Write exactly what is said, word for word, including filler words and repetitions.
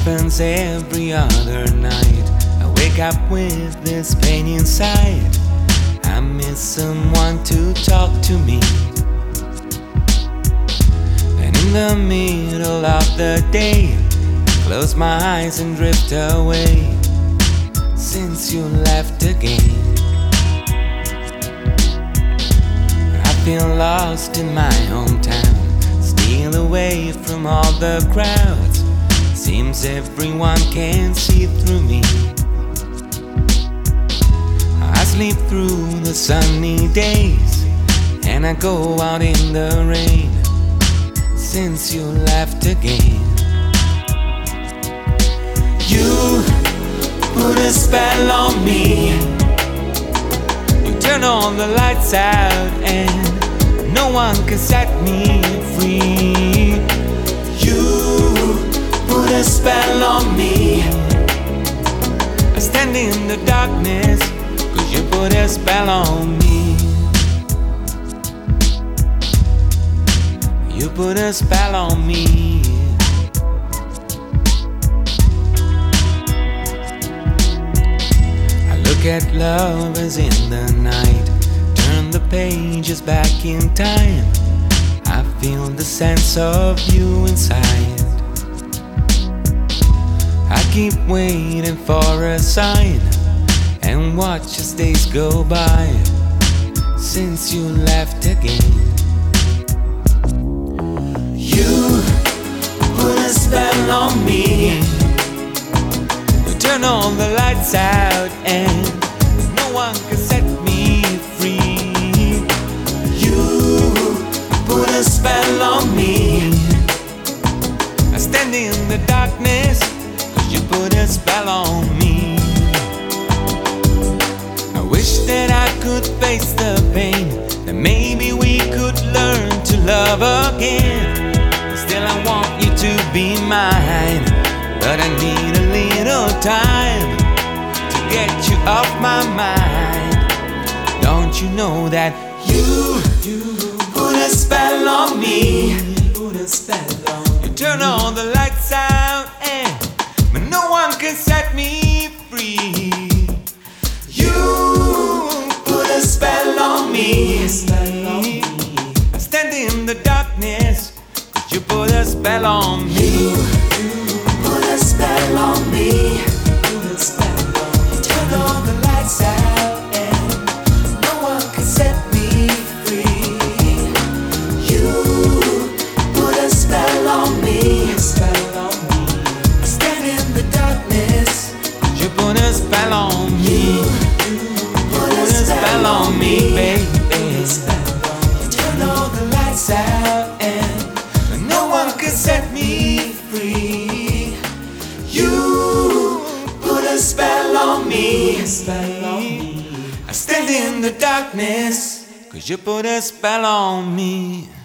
happens every other night. I wake up with this pain inside. I miss someone to talk to me. And in the middle of the day, I close my eyes and drift away. Since you left again, I feel lost in my hometown, still away from all the crowds. Seems everyone can see through me. I sleep through the sunny days, and I go out in the rain. Since you left again, you put a spell on me. You turn all the lights out and no one can set me free. You put a spell on me. I stand in the darkness 'cause you put a spell on me. You put a spell on me. Look at lovers in the night, turn the pages back in time. I feel the sense of you inside. I keep waiting for a sign and watch as days go by. Since you left again, you put a spell on me. Turn all the lights out and no one can set me free. You put a spell on me. I stand in the darkness 'cause you put a spell on me. I wish that I could face the pain, that maybe we could learn to love again. Still I want you to be mine, but I need a little time to get you off my mind. Don't you know that you, you put a spell on me? Put a spell on me. You turn all the lights out and but no one can set me free. You put a spell on me. I stand in the darkness 'cause you put a spell on me. Put a spell on me. Put a spell on me. Turn all the lights out and no one can set me free. You put a spell on me. Spell on me. Stand in the darkness. You put a spell on me. Put a spell on me, baby. Turn all the lights out and no one can set me free. you put a spell on me. Spell on me. I stand in the darkness 'cause you put a spell on me.